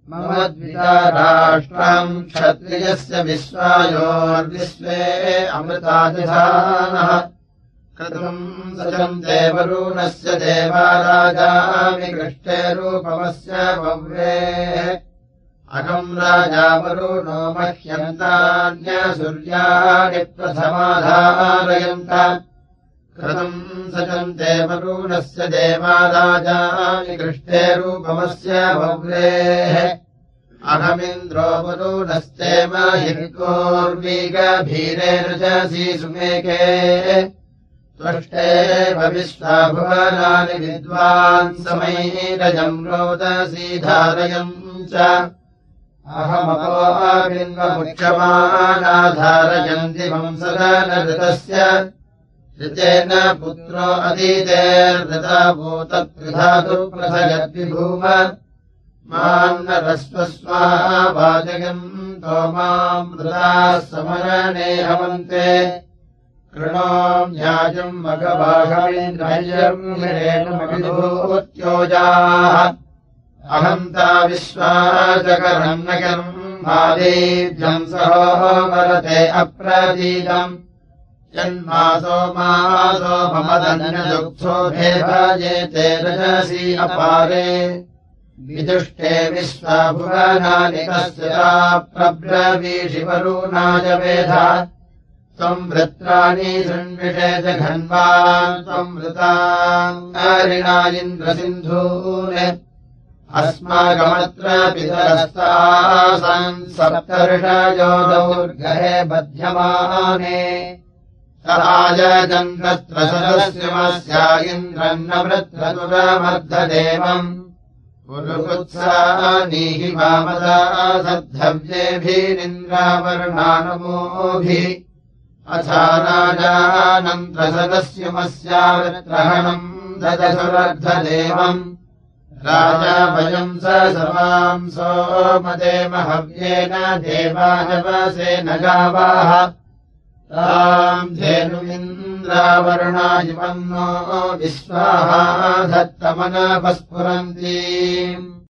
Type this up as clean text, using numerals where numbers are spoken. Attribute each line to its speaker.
Speaker 1: मम द्विजा राष्ट्रम् क्षत्रियस्य विश्वायोर्विश्वे अमृतादिधानः क्रतुम् सजम् देवरूणस्य देवाराजामिकृष्टे रूपमस्य वव्रेः अहम् राजा वरुणो मह्यन्तान्यसूर्याणि प्रथमाधारयन्त क्रतुम् सजम् देवरूणस्य देवाराजामिकृष्टे रूपमस्य वव्रेः अहमिन्द्रो वरुणस्तेम हिर्कोर्वीगभीरेण च सीसुमेके त्वष्टेव विश्वाभुवनानि विद्वान् समैरजम् रोदसी धारयम् च अहमपोऽपिन्वमुच्यमानाधारयन्ति वंसदनऋतस्य ऋतेन पुत्रो अधीतेर्ऋता भूतत्रिधातु प्रथयद्विभूम मान्नरस्वस्वावाचयन्तो माम् मृताः समरणे हवन्ते कृणोम् न्यायम् मघवाहमिन्द्रयर्मिरेणमभिभूत्योजाः अहम् ता विश्वाचकरम् नगरम् मादेव्यम् सहो वरते अप्रतीतम् यन्मासो मासो ममदन्यदुःखो भेभाजेते रजसी अपारे विदुष्टे विश्वाभुवनानि कस्य प्रब्रवीषि वरुणाय वेधा त्वम् वृत्राणि शृण्विषे जघन्वान् त्वम् वृताङ्गारिणा इन्द्रसिन्धून् अस्माकमत्र पितरस्तासाम् सप्तर्षयो दौर्गहे बध्यमाने तराजन्तत्र सदस्यमस्या इन्द्रन्न वृत्रतुरमर्धदेवम् पुरुकुत्सानीहि वामदा सद्धव्येभिरिन्द्रावर्णानमोभिः अथानाजानन्त्रसदस्यमस्या वृत्रहणम् ददसुरर्धदेवम् राजा वयम् स समाम् सोमदेमहव्येन देवानवसेन गावाः ताम् धेनुमिन्द्रावर्णायुवन्नो विश्वाहा धत्तमनपस्फुरन्तीम्